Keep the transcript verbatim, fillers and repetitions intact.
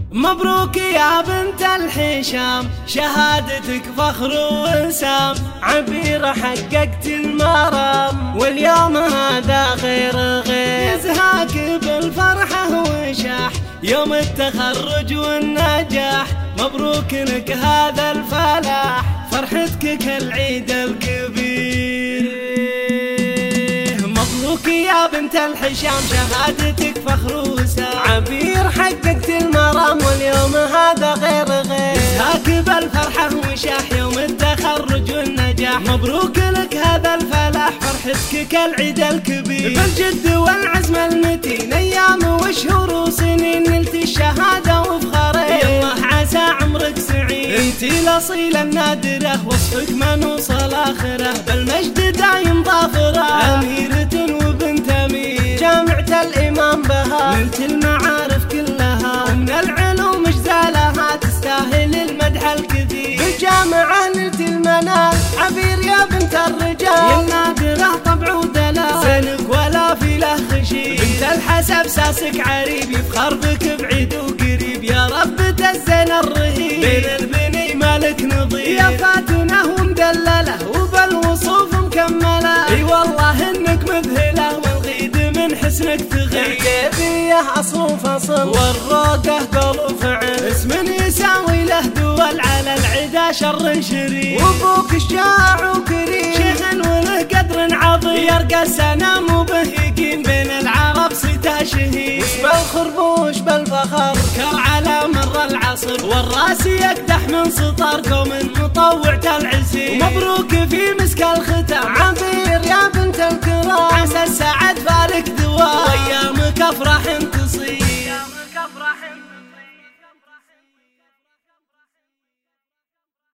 مبروك يا بنت الحشام، شهادتك فخر ووسام، عبير حققت المرام، واليوم هذا غير غير يزهاك بالفرحة وشاح يوم التخرج والنجاح. مبروك لك هذا الفلاح، فرحتك كالعيد الكبير. مبروك يا بنت الحشام، شهادتك فخر وسام، عبير حققت المرام، واليوم هذا غير غير يزهاك بالفرحة وشاح يوم التخرج والنجاح. مبروك لك هذا الفلاح، فرحتك كالعيد الكبير. بالجد والعزم المتين ايام وشهور وسنين نلت الشهادة وفخرين، يالله عسى عمرك سعيد. انتي الاصيلة النادرة، وصفك ما نوصل اخره، بالمجد دايم ظافرة، اميرة وبنت امير، جامعة الامام بها، نلت المعارف كلها، ومن العلوم جزالها، تستاهل المدح الكثير. بالجامعة نلت المنال، عبير يا بنت الرجال، يا النادرة طبع ودلال، زينك ولا في له خشي، بنت الحسب ساسك عريب، يفخر بك بعيد وقريب، يا رب تزين الرهيب، بين البني مالك نظير، يا فاتنة ومدللة وبالوصوف مكملة، اي والله انك مذهلة، والغيد من حسنك تغير. عتيبية اصل فصل، والروقة قول فعل، اسم يساوي له دول على العدا شر شرير، وابوك شجاع وكريم، شيخ وله قدر عظيم، يرقى السنام وبهيقين، بين العرب صيته شهير، وش بالخربوش بالفخر كر على مر العصر، والراس يقدح من سطر قوم مطوعة العسير. ومبروك في مسك الختام، عبير يا بنت الكرام، عسى السعد فالك دوام، وايامك افراح تصير.